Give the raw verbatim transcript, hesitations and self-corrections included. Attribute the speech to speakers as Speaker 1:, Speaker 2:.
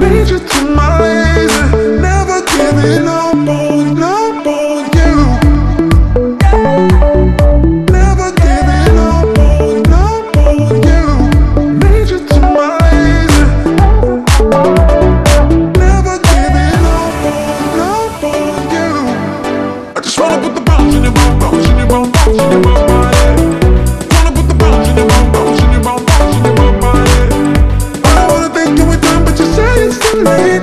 Speaker 1: Major to my laser, never giving up on, up on you. Never giving up on, up on you. Major to my laser, never giving up on, up on you. I just wanna put the bounce in your bum, bounce in your bum, bounce in your bum body. Wanna put the bounce in your bum, bounce in your bum, bounce in your bum body. I don't wanna think you were done, but you say it's too late.